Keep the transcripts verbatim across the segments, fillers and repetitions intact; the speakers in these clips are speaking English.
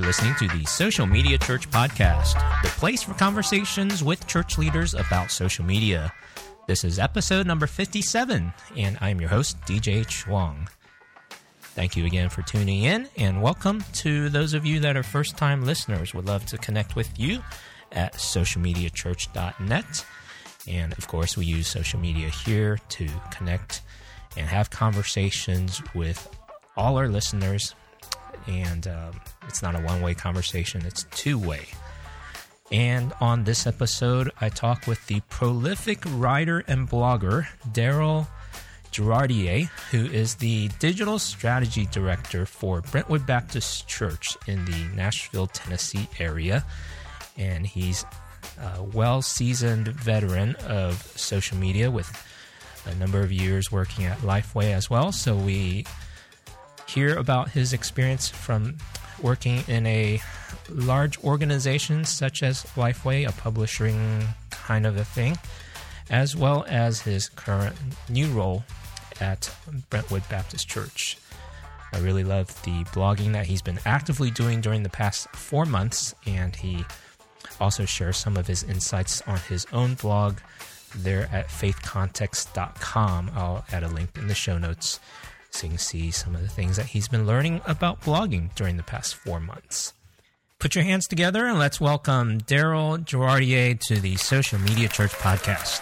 listening to the Social Media Church Podcast, the place for conversations with church leaders about social media. This is episode number fifty-seven, and I'm your host, D J Chuang. Thank you again for tuning in, and welcome to those of you that are first-time listeners. Would love to connect with you at social media church dot net. And, of course, we use social media here to connect and have conversations with all our listeners. And um, it's not a one-way conversation, it's two-way. And on this episode, I talk with the prolific writer and blogger, Daryl Girardier, who is the Digital Strategy Director for Brentwood Baptist Church in the Nashville, Tennessee area. And he's a well-seasoned veteran of social media with a number of years working at Lifeway as well. So we hear about his experience from working in a large organization such as Lifeway, a publishing kind of a thing, as well as his current new role at Brentwood Baptist Church. I really love the blogging that he's been actively doing during the past four months, and he also shares some of his insights on his own blog there at faith context dot com. I'll add a link in the show notes so you can see some of the things that he's been learning about blogging during the past four months. Put your hands together and let's welcome Daryl Girardier to the Social Media Church Podcast.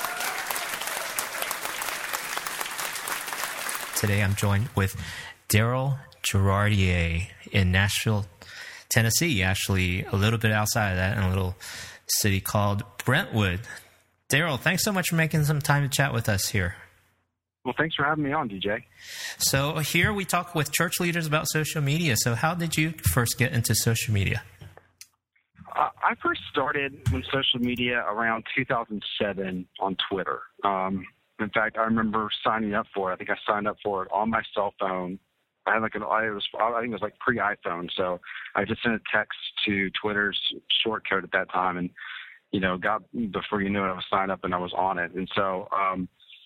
Today I'm joined with Daryl Girardier in Nashville, Tennessee, actually a little bit outside of that in a little city called Brentwood. Daryl, thanks so much for making some time to chat with us here. Well, thanks for having me on, D J. So here we talk with church leaders about social media. So how did you first get into social media? Uh, I first started with social media around two thousand seven on Twitter. Um, in fact, I remember signing up for it. I think I signed up for it on my cell phone. I had like an, I was, I think it was like pre-iPhone. So I just sent a text to Twitter's short code at that time, and you know, got before you knew it, I was signed up and I was on it. And so um,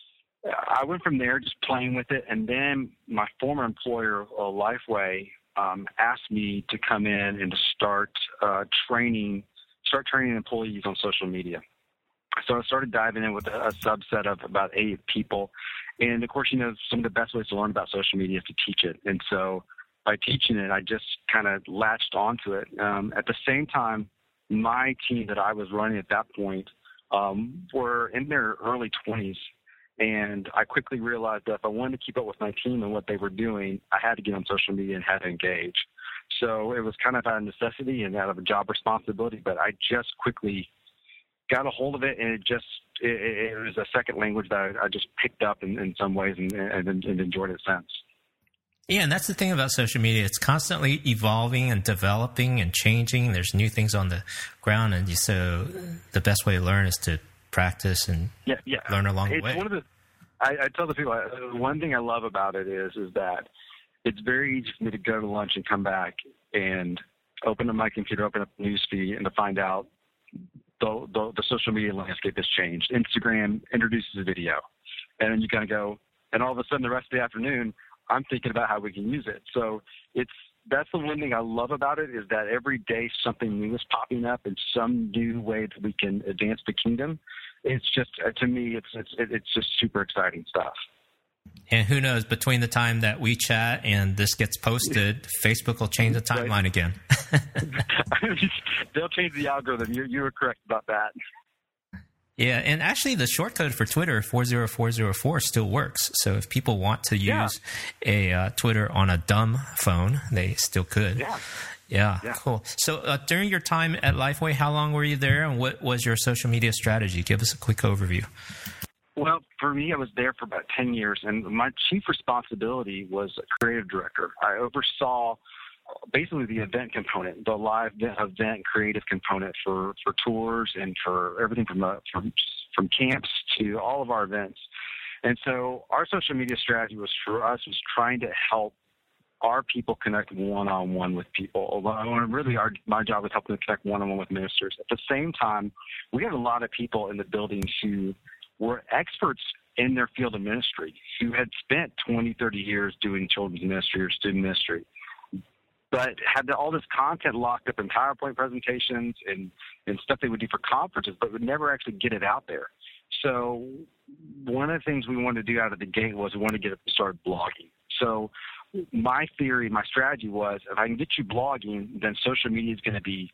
I went from there just playing with it. And then my former employer, uh, Lifeway, um, asked me to come in and to start uh, training, start training employees on social media. So I started diving in with a, a subset of about eight people. And of course, you know, some of the best ways to learn about social media is to teach it. And so by teaching it, I just kind of latched onto it. Um, at the same time, my team that I was running at that point um, were in their early twenties. And I quickly realized that if I wanted to keep up with my team and what they were doing, I had to get on social media and had to engage. So it was kind of out of necessity and out of a job responsibility, but I just quickly got a hold of it, and it just it, it was a second language that I, I just picked up in, in some ways and, and, and enjoyed it since. Yeah, and that's the thing about social media. It's constantly evolving and developing and changing. There's new things on the ground, and so the best way to learn is to practice and yeah, yeah. learn along it's the way. One of the, I, I tell the people, I, one thing I love about it is is that it's very easy for me to go to lunch and come back and open up my computer, open up the news feed, and to find out the, the, the social media landscape has changed. Instagram introduces a video, and then you kind of go, and all of a sudden the rest of the afternoon, I'm thinking about how we can use it. So it's that's the one thing I love about it is that every day something new is popping up and some new way that we can advance the kingdom. It's just uh, to me, it's it's it's just super exciting stuff. And who knows, between the time that we chat and this gets posted, Facebook will change the timeline right. again. They'll change the algorithm. You you were correct about that. Yeah, and actually the short code for Twitter, four zero four zero four, still works. So if people want to use yeah. a uh, Twitter on a dumb phone, they still could. Yeah. Yeah, yeah. Cool. So uh, during your time at Lifeway, how long were you there, and what was your social media strategy? Give us a quick overview. Well, for me, I was there for about ten years, and my chief responsibility was a creative director. I oversaw basically the event component, the live event creative component for, for tours and for everything from, the, from from camps to all of our events. And so our social media strategy was for us was trying to help our people connect one-on-one with people. Although really our, my job was helping to connect one-on-one with ministers. At the same time, we had a lot of people in the building who were experts in their field of ministry, who had spent twenty, thirty years doing children's ministry or student ministry. but had all this content locked up in PowerPoint presentations and, and stuff they would do for conferences, but would never actually get it out there. So one of the things we wanted to do out of the gate was we wanted to get it started blogging. So my theory, my strategy was, if I can get you blogging, then social media is going to be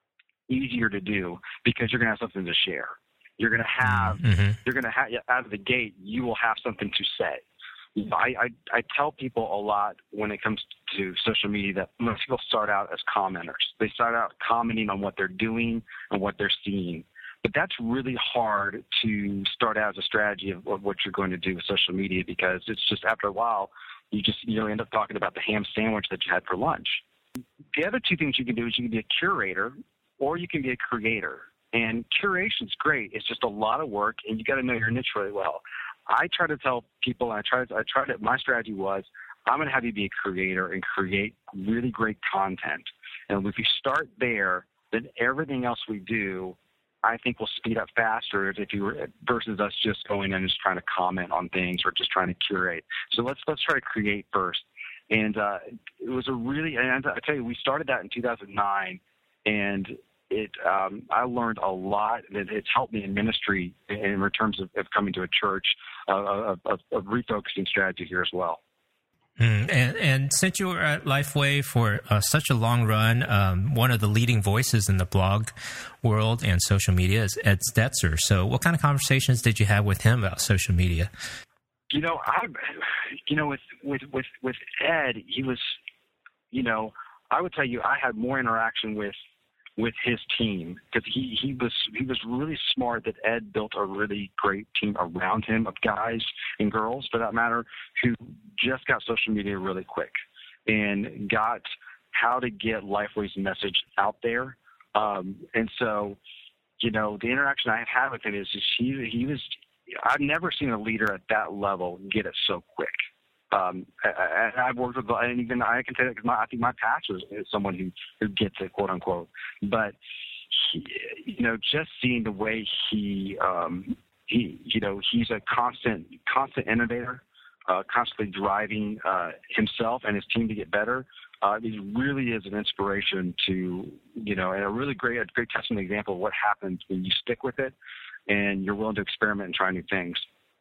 easier to do because you're going to have something to share. You're going to have, mm-hmm. you're going to have, out of the gate, you will have something to say. I, I, I tell people a lot when it comes to social media that most people start out as commenters. They start out commenting on what they're doing and what they're seeing. But that's really hard to start out as a strategy of, of what you're going to do with social media, because it's just after a while, you just you know end up talking about the ham sandwich that you had for lunch. The other two things you can do is you can be a curator or you can be a creator. And curation's great. It's just a lot of work, and you got to know your niche really well. I try to tell people, and I try to, I try to, my strategy was, I'm going to have you be a creator and create really great content. And if you start there, then everything else we do, I think will speed up faster if you were, versus us just going in and just trying to comment on things or just trying to curate. So let's let's try to create first. And uh, it was a really, and I tell you, we started that in two thousand nine, and it um, I learned a lot. It's helped me in ministry in terms of, of coming to a church, uh, of, of, of refocusing strategy here as well. Mm, and, and since you were at Lifeway for uh, such a long run, um, one of the leading voices in the blog world and social media is Ed Stetzer. So what kind of conversations did you have with him about social media? You know, I, you know, with, with, with, with Ed, he was, you know, I would tell you I had more interaction with with his team, because he, he was he was really smart that Ed built a really great team around him of guys and girls, for that matter, who just got social media really quick and got how to get Lifeway's message out there. Um, and so, you know, the interaction I had with him is just he, he was – I've never seen a leader at that level get it so quick. Um, I, I've worked with, and even I can say that because I think my pastor is, is someone who, who gets it, quote unquote. But he, you know, just seeing the way he, um, he, you know, he's a constant, constant innovator, uh, constantly driving uh, himself and his team to get better. Uh, he really is an inspiration to, you know, and a really great, a great testimony example of what happens when you stick with it and you're willing to experiment and try new things.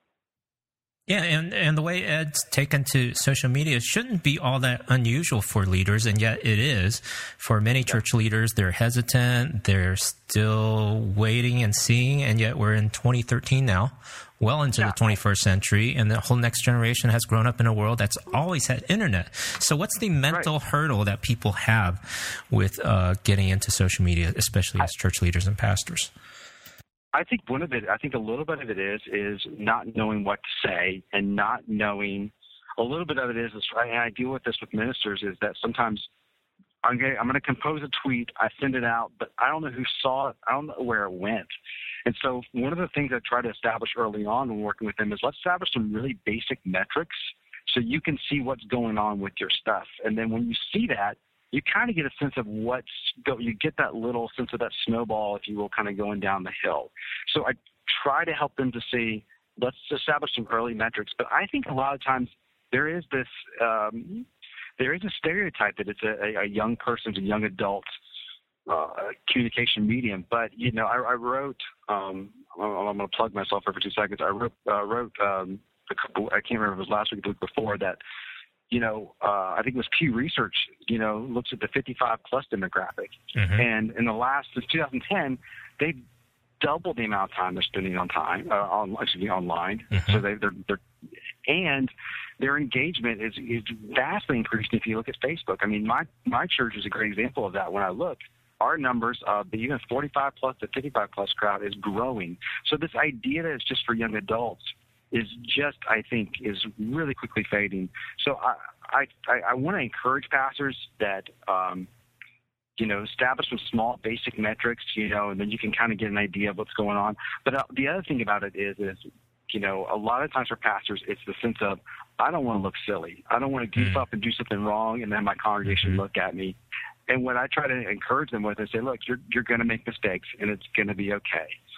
Yeah, and, and the way Ed's taken to social media shouldn't be all that unusual for leaders, and yet it is. For many church leaders, they're hesitant, they're still waiting and seeing, and yet we're in twenty thirteen now, well into yeah. the twenty-first century, and the whole next generation has grown up in a world that's always had internet. So what's the mental right. hurdle that people have with uh, getting into social media, especially as church leaders and pastors? I think one of it, I think a little bit of it is, is not knowing what to say and not knowing, a little bit of it is, and I deal with this with ministers, is that sometimes I'm going to, I'm going to compose a tweet, I send it out, but I don't know who saw it, I don't know where it went. And so one of the things I try to establish early on when working with them is let's establish some really basic metrics so you can see what's going on with your stuff. And then when you see that, you kind of get a sense of what's go, you get that little sense of that snowball, if you will, kind of going down the hill. So I try to help them to see, let's establish some early metrics. But I think a lot of times there is this, um, there is a stereotype that it's a, a young person's, a young adult's uh, communication medium. But, you know, I, I wrote, um, I'm, I'm going to plug myself for two seconds. I wrote, uh, wrote um, a couple, I can't remember if it was last week or the week before, that you know, uh, I think it was Pew Research, you know, looks at the fifty-five plus demographic. Mm-hmm. And in the last, since two thousand ten, they've doubled the amount of time they're spending on time, uh, on, excuse me, online. Mm-hmm. So they, they're, they're, and their engagement is, is vastly increased if you look at Facebook. I mean, my, my church is a great example of that. When I look, our numbers of the even forty-five plus to fifty-five plus crowd is growing. So this idea that it's just for young adults is just, I think, is really quickly fading. So I, I, I want to encourage pastors that, um, you know, establish some small basic metrics, you know, and then you can kind of get an idea of what's going on. But uh, the other thing about it is, is, you know, a lot of times for pastors, it's the sense of, I don't want to look silly. I don't want to goof mm-hmm. up and do something wrong and then my congregation mm-hmm. look at me. And what I try to encourage them with is say, look, you're you're going to make mistakes and it's going to be okay.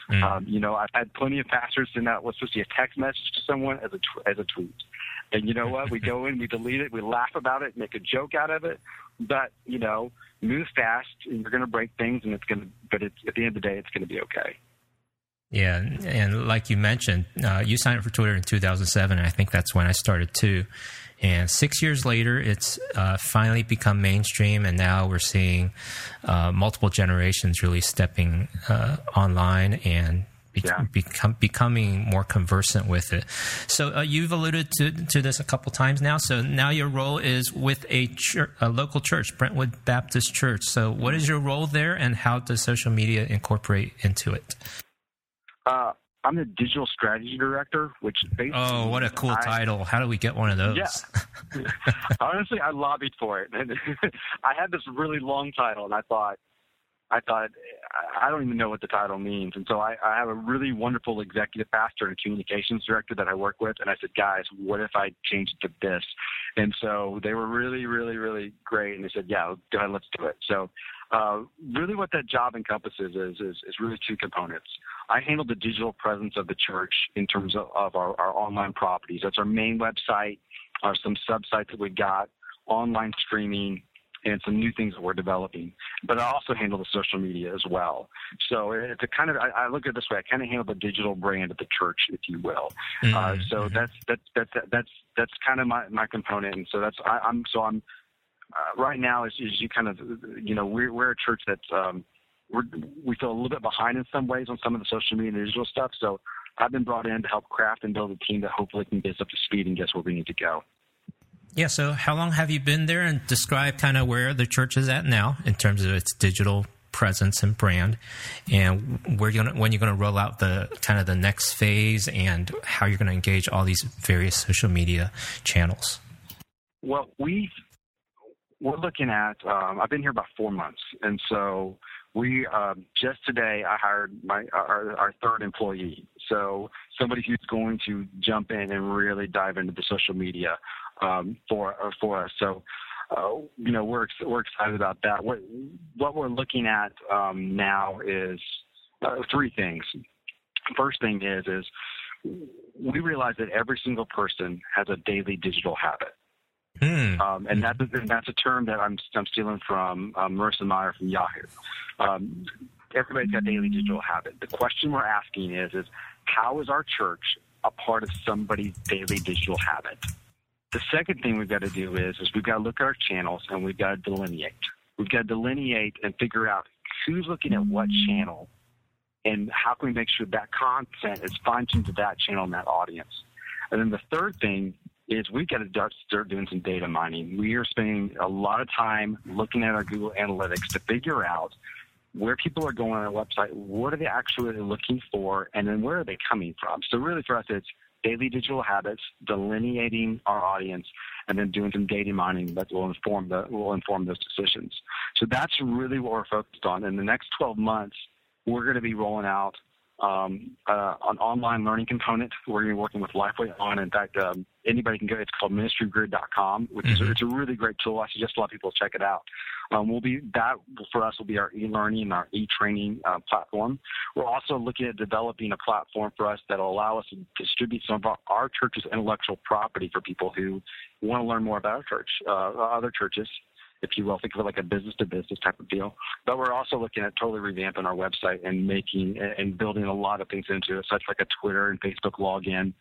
Mm. Um, you know, I've had plenty of pastors send out what's supposed to be a text message to someone as a tw- as a tweet. And you know what? We go in, we delete it, we laugh about it, make a joke out of it. But, you know, move fast, and you're going to break things, and it's going to, but it's, at the end of the day, it's going to be okay. Yeah, and like you mentioned, uh, you signed up for Twitter in two thousand seven, and I think that's when I started too. And six years later, it's uh, finally become mainstream, and now we're seeing uh, multiple generations really stepping uh, online and be- yeah. become, becoming more conversant with it. So uh, you've alluded to, to this a couple times now. So now your role is with a, church, a local church, Brentwood Baptist Church. So what is your role there, and how does social media incorporate into it? Uh, I'm the digital strategy director, which basically... Oh, what a cool I, title. How do we get one of those? Yeah. Honestly, I lobbied for it. I had this really long title, and I thought, I thought, I don't even know what the title means. And so I, I have a really wonderful executive pastor and communications director that I work with, and I said, guys, what if I changed it to this? And so they were really, really, really great, and they said, yeah, go ahead, let's do it. So uh, really what that job encompasses is, is, is really two components. I handle the digital presence of the church in terms of, of our, our online properties. That's our main website, uh, some sub-sites that we got, online streaming, and some new things that we're developing. But I also handle the social media as well. So it's a kind of, I, I look at it this way, I kind of handle the digital brand of the church, if you will. Mm-hmm. Uh, so that's, that's, that's, that's, that's kind of my, my component. And so that's, I, I'm, so I'm, uh, right now is, is you kind of, you know, we're, we're a church that's, um, we're, we feel a little bit behind in some ways on some of the social media and digital stuff. So I've been brought in to help craft and build a team that hopefully can get us up to speed and get us where we need to go. Yeah, so how long have you been there, and describe kind of where the church is at now in terms of its digital presence and brand, and where you're gonna, when you're going to roll out the kind of the next phase, and how you're going to engage all these various social media channels? Well, we we're looking at. Um, I've been here about four months, and so we um, just today I hired my our, our third employee. So somebody who's going to jump in and really dive into the social media um, for for us. So uh, you know we're we're excited about that. What what we're looking at um, now is uh, three things. First thing is is we realize that every single person has a daily digital habit. Hmm. Um, and, that, and that's a term that I'm, I'm stealing from um, Marissa Meyer from Yahoo. Um, everybody's got daily digital habit. The question we're asking is, is how is our church a part of somebody's daily digital habit? The second thing we've got to do is, is we've got to look at our channels, and we've got to delineate. We've got to delineate and figure out who's looking at what channel, and how can we make sure that content is fine-tuned to that channel and that audience. And then the third thing is we've got to start doing some data mining. We are spending a lot of time looking at our Google Analytics to figure out where people are going on our website, what are they actually looking for, and then where are they coming from. So really for us, it's daily digital habits, delineating our audience, and then doing some data mining that will inform the will inform those decisions. So that's really what we're focused on. In the next twelve months, we're going to be rolling out Um, uh, an online learning component. We're going to be working with Lifeway on. In fact, um, anybody can go. It's called ministry grid dot com, which mm-hmm. is it's a really great tool. I suggest a lot of people check it out. Um, we'll be that for us will be our e-learning and our e-training uh, platform. We're also looking at developing a platform for us that will allow us to distribute some of our, our church's intellectual property for people who want to learn more about our church, uh, other churches, if you will. Think of it like a business-to-business type of deal. But we're also looking at totally revamping our website and making and building a lot of things into it, such like a Twitter and Facebook login,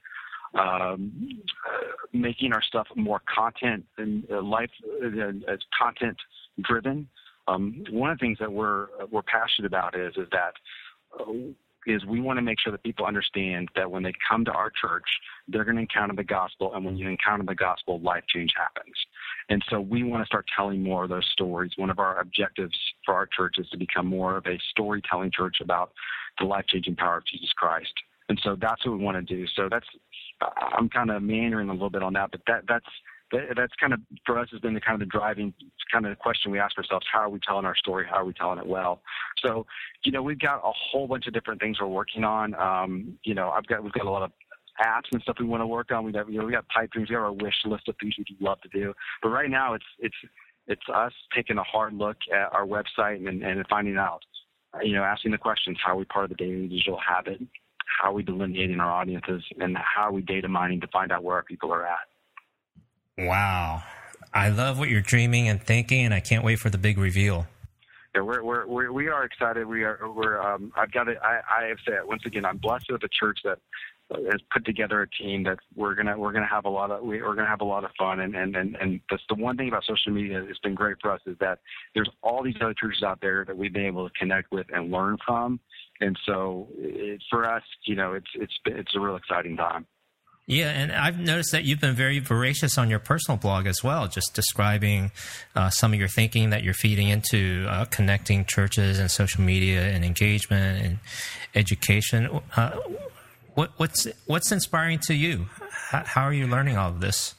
um, uh, making our stuff more content and uh, life uh, as content-driven. Um, one of the things that we're we're passionate about is is that. Uh, is we want to make sure that people understand that when they come to our church, they're going to encounter the gospel, and when you encounter the gospel, life change happens. And so we want to start telling more of those stories. One of our objectives for our church is to become more of a storytelling church about the life-changing power of Jesus Christ. And so that's what we want to do. So that's I'm kind of meandering a little bit on that, but that that's that's kind of, for us, has been the kind of the driving kind of question we ask ourselves: how are we telling our story? How are we telling it well? So, you know, we've got a whole bunch of different things we're working on. Um, you know, I've got we've got a lot of apps and stuff we want to work on. We got you know we got pipe dreams. We have our wish list of things we'd love to do. But right now, it's it's it's us taking a hard look at our website and, and finding out you know, asking the questions, how are we part of the daily digital habit? How are we delineating our audiences? And how are we data mining to find out where our people are at? Wow. I love what you're dreaming and thinking, and I can't wait for the big reveal. Yeah, we're, we're, we're, we are excited. We are, we're, um, I've got to, I, I have said, once again, I'm blessed with a church that has put together a team that we're going to, we're going to have a lot of, we're going to have a lot of fun. And, and, and, and that's the one thing about social media that's been great for us, is that there's all these other churches out there that we've been able to connect with and learn from. And so it, for us, you know, it's, it's, it's a real exciting time. Yeah, and I've noticed that you've been very voracious on your personal blog as well, just describing uh, some of your thinking that you're feeding into uh, connecting churches and social media and engagement and education. Uh, what, what's what's inspiring to you? How, how are you learning all of this?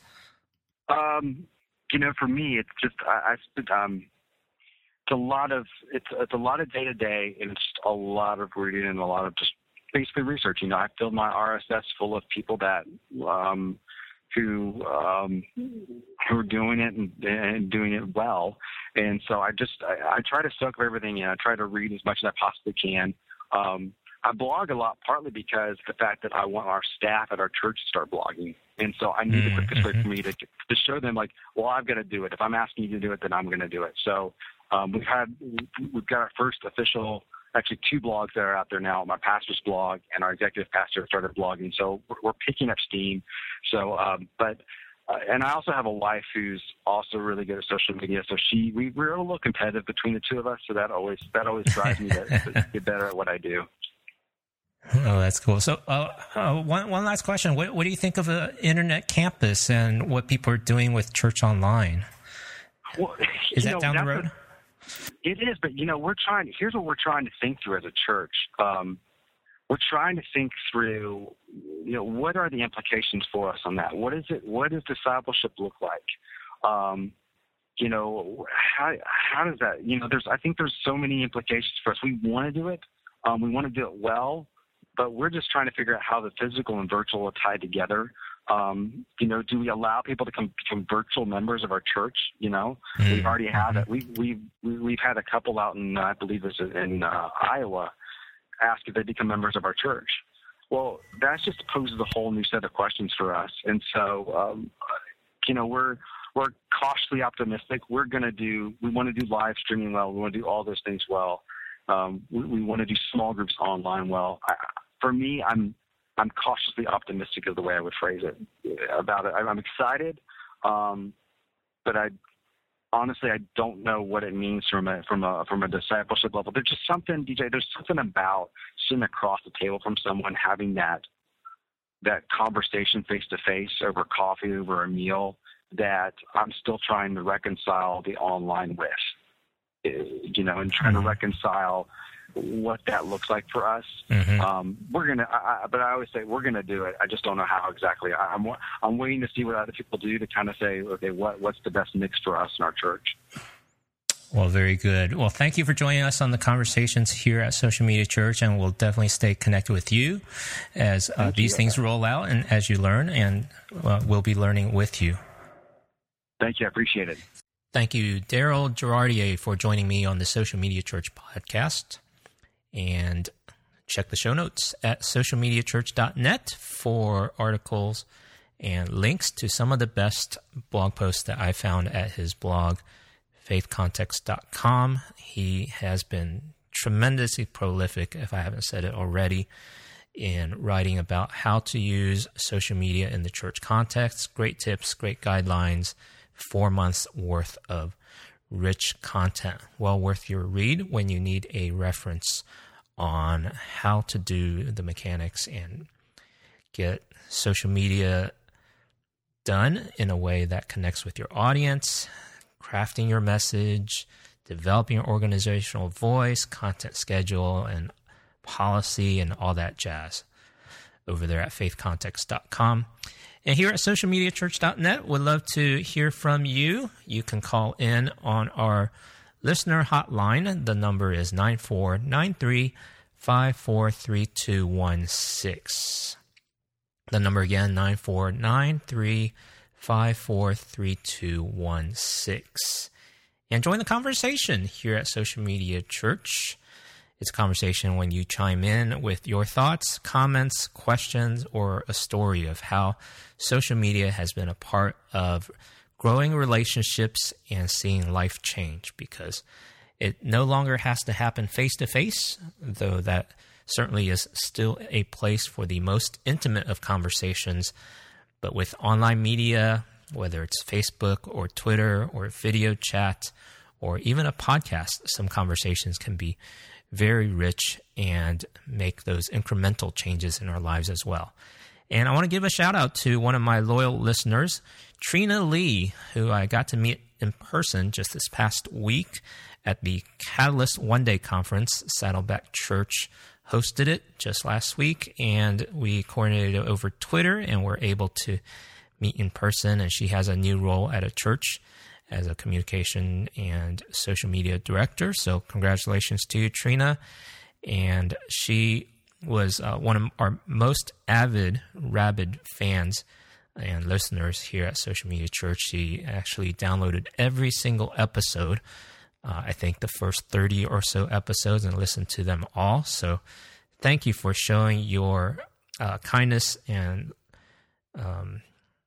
Um, you know, for me, it's just I, I um, it's a lot of it's it's a lot of day to day, and it's a lot of reading and a lot of just basically research. You know, I filled my R S S full of people that um, who um, who are doing it and, and doing it well, and so I just I, I try to soak up everything in. I try to read as much as I possibly can. Um, I blog a lot, partly because the fact that I want our staff at our church to start blogging, and so I need the quickest way for me to to show them, like, well, I've got to do it. If I'm asking you to do it, then I'm going to do it. So um, we've had we've got our first official. Actually, two blogs that are out there now. My pastor's blog and our executive pastor started blogging, so we're, we're picking up steam. So, um, but uh, and I also have a wife who's also really good at social media. So she, we, we're a little competitive between the two of us. So that always that always drives me to, to get better at what I do. Oh, that's cool. So, uh, uh, one one last question: What, what do you think of the internet campus and what people are doing with Church Online? Well, Is that know, down the road? A, It is, but, you know, we're trying, here's what we're trying to think through as a church. Um, we're trying to think through, you know, what are the implications for us on that? What is it, what does discipleship look like? Um, you know, how, how does that, you know, there's, I think there's so many implications for us. We want to do it. Um, we want to do it well, but we're just trying to figure out how the physical and virtual are tied together. Um, you know, do we allow people to come, become virtual members of our church? You know, mm-hmm. we already have it. We, we, we, we've had a couple out in, uh, I believe it's in uh, Iowa, ask if they become members of our church. Well, that just poses a whole new set of questions for us. And so, um, you know, we're, we're cautiously optimistic. We're going to do, we want to do live streaming well. We want to do all those things well. Um, we, we want to do small groups online well. I, for me, I'm, I'm cautiously optimistic of the way I would phrase it about it. I'm excited, um, but I honestly I don't know what it means from a from a from a discipleship level. There's just something, D J. There's something about sitting across the table from someone, having that that conversation face to face over coffee, over a meal, that I'm still trying to reconcile the online with. You know, and trying mm-hmm. to reconcile what that looks like for us. Mm-hmm. Um, we're gonna, I, I, but I always say we're gonna do it. I just don't know how exactly. I, I'm I'm waiting to see what other people do to kind of say, okay, what what's the best mix for us in our church. Well, very good. Well, thank you for joining us on the conversations here at Social Media Church, and we'll definitely stay connected with you as uh, these you. things roll out and as you learn, and uh, we'll be learning with you. Thank you. I appreciate it. Thank you, Daryl Girardier, for joining me on the Social Media Church podcast. And check the show notes at social media church dot net for articles and links to some of the best blog posts that I found at his blog, faith context dot com. He has been tremendously prolific, if I haven't said it already, in writing about how to use social media in the church context. Great tips, great guidelines, four months worth of rich content. Well worth your read when you need a reference on how to do the mechanics and get social media done in a way that connects with your audience, crafting your message, developing your organizational voice, content schedule, and policy, and all that jazz over there at faith context dot com. And here at social media church dot net, we'd love to hear from you. You can call in on our listener hotline. The number is nine four nine three, five four three two one six. The number again, nine four nine three, five four three two one six. And join the conversation here at Social Media Church. It's a conversation when you chime in with your thoughts, comments, questions, or a story of how social media has been a part of growing relationships and seeing life change, because it no longer has to happen face-to-face, though that certainly is still a place for the most intimate of conversations. But with online media, whether it's Facebook or Twitter or video chat or even a podcast, some conversations can be very rich and make those incremental changes in our lives as well. And I want to give a shout out to one of my loyal listeners, Trina Lee, who I got to meet in person just this past week at the Catalyst One Day Conference. Saddleback Church hosted it just last week, and we coordinated it over Twitter and were able to meet in person. And she has a new role at a church as a communication and social media director. So congratulations to you, Trina. And she was uh, one of our most avid, rabid fans and listeners here at Social Media Church. She actually downloaded every single episode, uh, I think the first thirty or so episodes, and listened to them all. So thank you for showing your uh, kindness and um,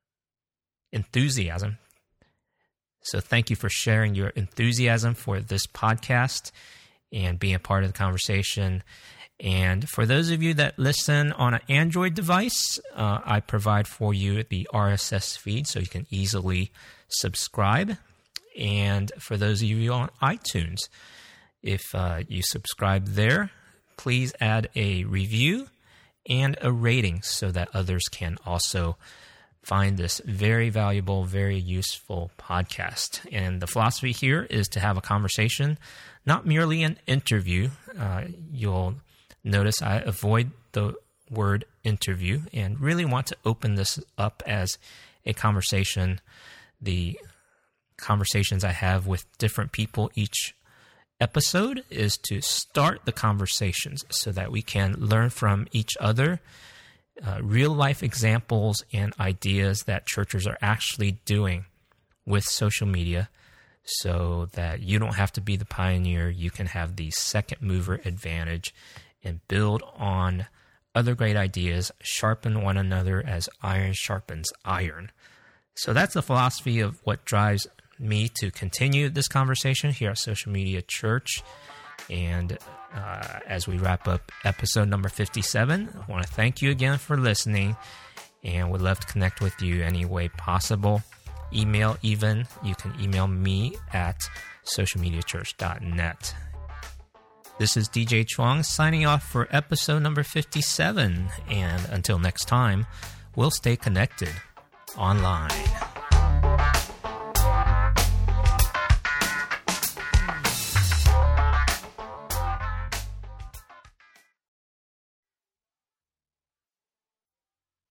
enthusiasm. So thank you for sharing your enthusiasm for this podcast and being a part of the conversation. And for those of you that listen on an Android device, uh, I provide for you the R S S feed so you can easily subscribe. And for those of you on iTunes, if uh, you subscribe there, please add a review and a rating so that others can also find this very valuable, very useful podcast. And the philosophy here is to have a conversation, not merely an interview. Uh, you'll notice I avoid the word interview and really want to open this up as a conversation. The conversations I have with different people each episode is to start the conversations so that we can learn from each other, uh, real-life examples and ideas that churches are actually doing with social media, so that you don't have to be the pioneer. You can have the second mover advantage and build on other great ideas, sharpen one another as iron sharpens iron. So that's the philosophy of what drives me to continue this conversation here at Social Media Church. And uh, as we wrap up episode number fifty-seven, I want to thank you again for listening, and would love to connect with you any way possible. Email even. You can email me at social media church dot net. This is D J Chuang signing off for episode number fifty-seven. And until next time, we'll stay connected online.